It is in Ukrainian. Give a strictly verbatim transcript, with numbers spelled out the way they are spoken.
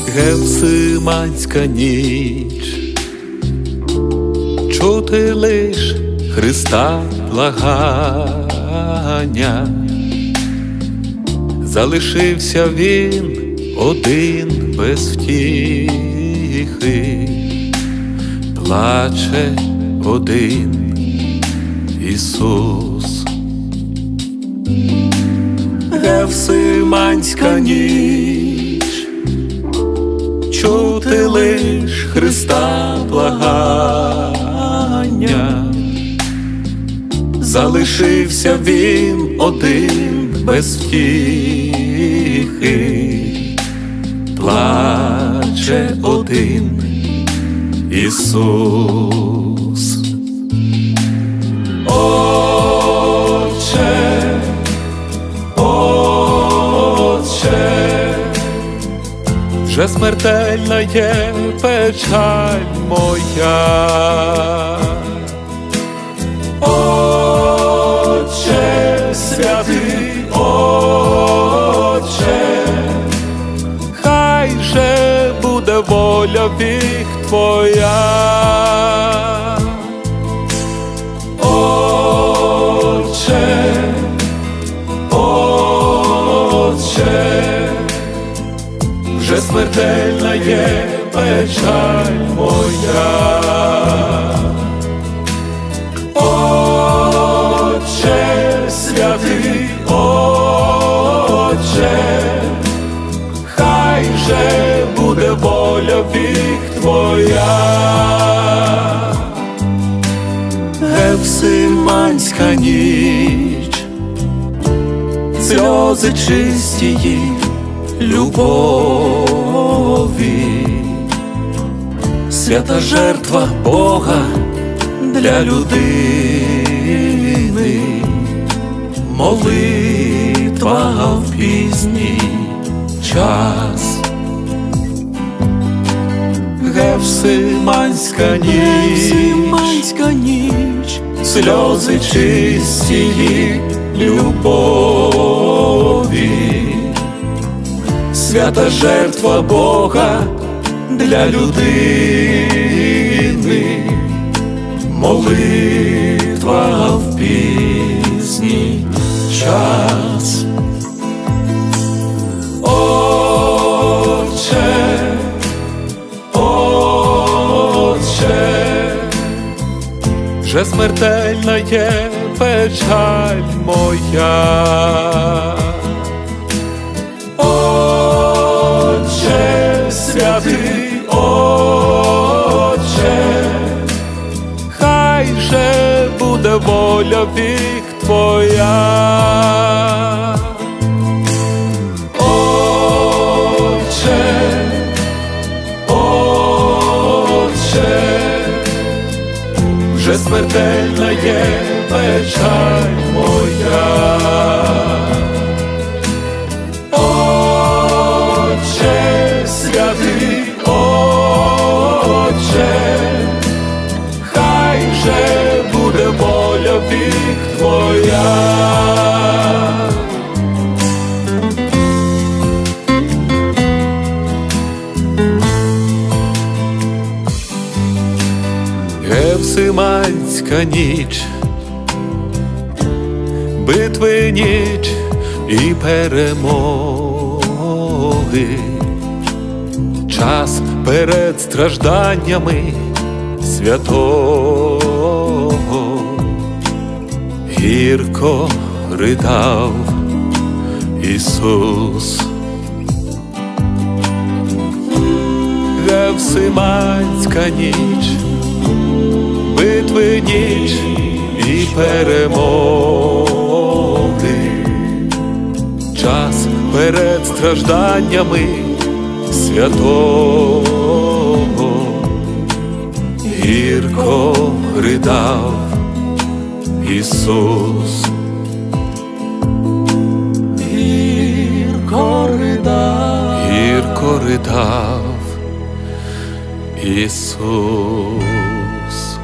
Гефсиманська ніч, чути лиш Христа благання. Залишився він один без втіхи, плаче один Ісус. Гефсиманська ніч, чути лиш Христа благання. Залишився він один без втіхи, плаче один Ісус. Отче, Отче, вже смертельна є печаль моя. Отче, святий Отче, хай же буде воля вік Твоя. Отче, Отче, вже смертельна є печаль моя. Отче, святий Отче, хай же буде воля вік Твоя. Гефсиманська ніч, сльози чистії любові, свята жертва Бога для людини, молитва в пізній час. Гефсиманська ніч, ніч, сльози чистії любові, свята жертва Бога для людини, молитва в пізній час. Отче, Отче, вже смертельна є печаль моя. Отче, святий Отче, хай же буде воля вік Твоя. Отче, Отче, вже смертельна є печаль моя. Отче, святий Отче, хай же буде воля вік Твоя. Гефсиманська ніч, битви ніч і перемоги, час перед стражданнями святого. Гірко ридав Ісус. Гефсиманська ніч, битви ніч і перемоги, час перед стражданнями святого. Гірко ридав Ісус. Гірко ридав, гірко ридав Ісус.